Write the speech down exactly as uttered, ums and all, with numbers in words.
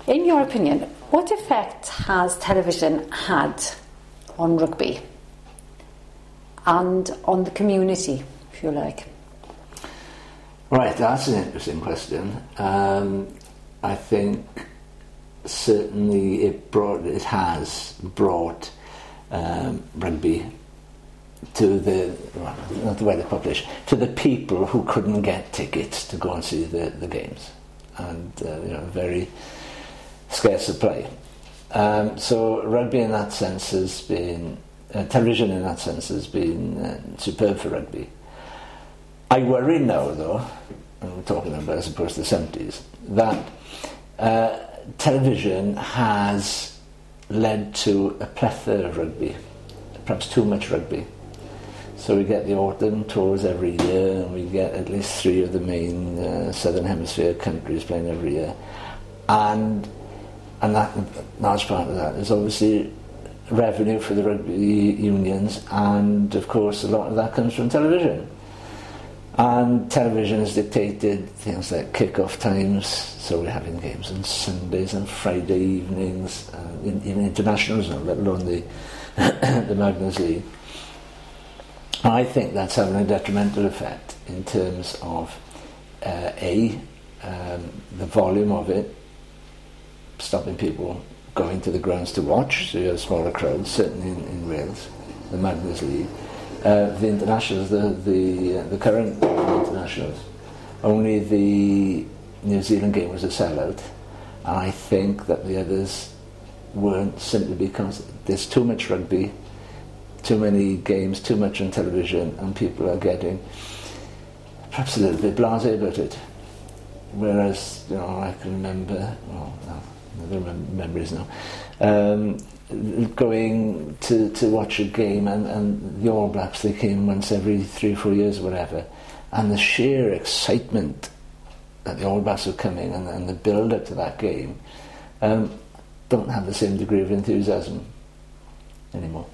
In your opinion, what effect has television had on rugby and on the community, if you like? Right, that's an interesting question. Um, I think certainly it brought, it has brought um, rugby to the, well, not the wider population, to the people who couldn't get tickets to go and see the, the games, and uh, you know, very scarce supply. Um, so rugby in that sense has been, uh, television in that sense has been uh, superb for rugby. I worry now though, and we're talking about as opposed to the seventies, that uh, television has led to a plethora of rugby, perhaps too much rugby. So we get the autumn tours every year, and we get at least three of the main uh, Southern Hemisphere countries playing every year. And and that large part of that is obviously revenue for the rugby unions, and of course a lot of that comes from television. And television has dictated things like kick-off times, so we're having games on Sundays and Friday evenings, uh, in, even internationals, let alone the, the Magners League. I think that's having a detrimental effect in terms of uh, A, um, the volume of it, stopping people going to the grounds to watch, so you have smaller crowds, certainly in, in Wales, the Magners League. Uh, the internationals, the the, uh, the current internationals, only the New Zealand game was a sellout, and I think that the others weren't, simply because there's too much rugby, too many games, too much on television, and people are getting perhaps a little bit blasé about it. Whereas, you know, I can remember, well, no, I don't remember memories now, um, going to, to watch a game, and, and the All Blacks, they came once every three or four years or whatever, and the sheer excitement that the All Blacks were coming, and, and the build-up to that game, um, don't have the same degree of enthusiasm anymore.